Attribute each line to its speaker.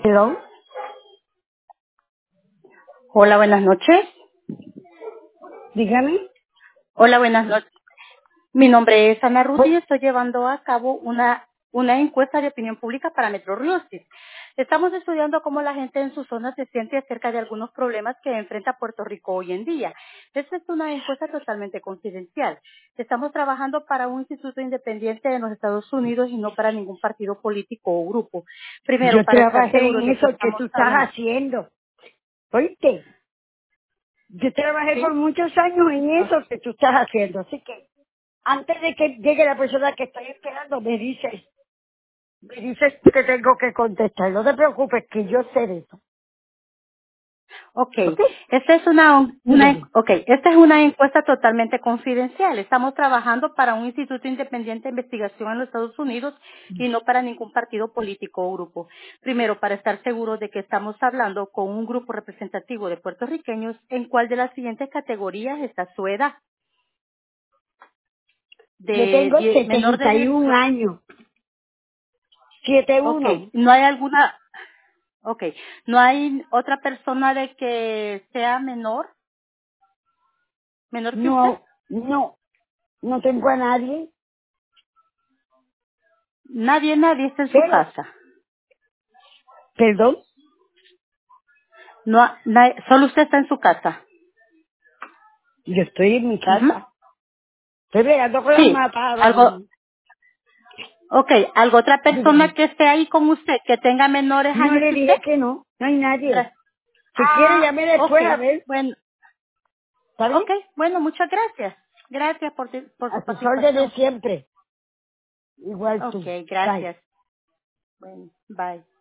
Speaker 1: Hello,
Speaker 2: Hola, buenas noches.
Speaker 1: dígame.
Speaker 2: Hola, buenas noches. Mi nombre es Ana Ruth y
Speaker 1: Pues,
Speaker 2: estoy llevando a cabo una encuesta de opinión pública para Metro Realty. Estamos estudiando cómo la gente en su zona se siente acerca de algunos problemas que enfrenta Puerto Rico hoy en día. Esta es una encuesta totalmente confidencial. Estamos trabajando para un instituto independiente de los Estados Unidos y no para ningún partido político o grupo. Primero,
Speaker 1: yo
Speaker 2: para estar
Speaker 1: trabajé
Speaker 2: seguros
Speaker 1: en
Speaker 2: de que
Speaker 1: eso que
Speaker 2: estamos
Speaker 1: tú estás
Speaker 2: hablando.
Speaker 1: haciendo. ¿Oíste? Yo trabajé por
Speaker 2: ¿Sí?
Speaker 1: muchos años en
Speaker 2: Ah,
Speaker 1: eso que tú estás haciendo. Así que antes de que llegue la persona que estoy esperando, me dices que tengo que contestar. No te preocupes, que yo sé de eso.
Speaker 2: Ok,
Speaker 1: ¿Ok?
Speaker 2: esta es
Speaker 1: Dígame.
Speaker 2: esta es una encuesta totalmente confidencial. Estamos trabajando para un instituto independiente de investigación en los Estados Unidos y no para ningún partido político o grupo. Primero, para estar seguros de que estamos hablando con un grupo representativo de puertorriqueños, ¿en cuál de las siguientes categorías está su edad?
Speaker 1: Yo tengo
Speaker 2: Menor de
Speaker 1: 71
Speaker 2: 18.
Speaker 1: años.
Speaker 2: Ok,
Speaker 1: 71.
Speaker 2: ok, no hay otra persona de que sea menor que usted?
Speaker 1: No, no, no tengo a nadie.
Speaker 2: Nadie está en su
Speaker 1: Pero,
Speaker 2: casa.
Speaker 1: perdón,
Speaker 2: No, solo usted está en su casa.
Speaker 1: yo estoy en mi
Speaker 2: Ujú.
Speaker 1: casa. Estoy bregando con las
Speaker 2: Sí,
Speaker 1: matas ahora mismo.
Speaker 2: algo otra persona
Speaker 1: Dígame.
Speaker 2: que esté ahí con usted, que tenga menores
Speaker 1: No
Speaker 2: años
Speaker 1: le
Speaker 2: que usted.
Speaker 1: dije que no, no hay nadie.
Speaker 2: Gra-
Speaker 1: Si quiere, llame
Speaker 2: Ok,
Speaker 1: después a ver.
Speaker 2: bueno,
Speaker 1: ¿Está bien?
Speaker 2: bueno, muchas gracias. Gracias por su
Speaker 1: A tus órdenes
Speaker 2: participación.
Speaker 1: siempre. Igual
Speaker 2: Ok,
Speaker 1: tú. Bye.
Speaker 2: gracias. Bueno, bye.